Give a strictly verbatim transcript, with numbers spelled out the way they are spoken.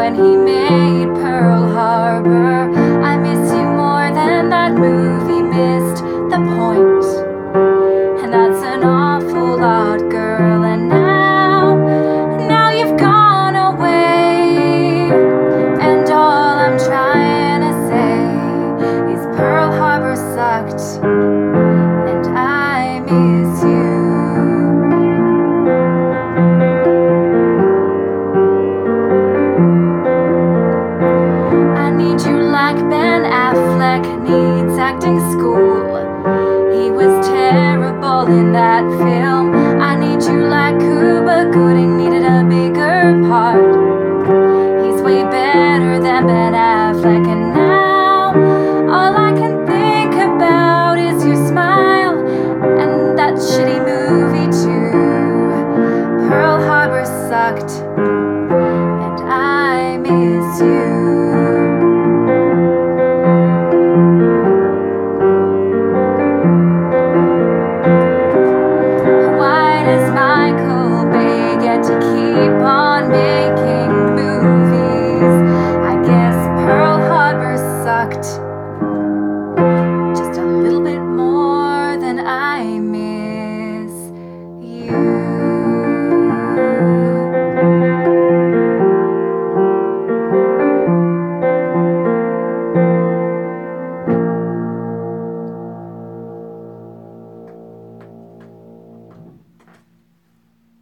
when he made Pearl Harbor. I miss you more than that movie missed the point, and that's an awful lot, girl. And now, now you've gone away, and all I'm trying to say is Pearl Harbor sucked, and I miss you. I need you like Ben Affleck needs acting school. He was terrible in that film. I need you like Cuba Gooding needed a bigger part. He's way better than Ben Affleck, and now all I can think about is your smile and that shitty movie too. Pearl Harbor sucked, and I miss you. Why does Michael Bay get to keep on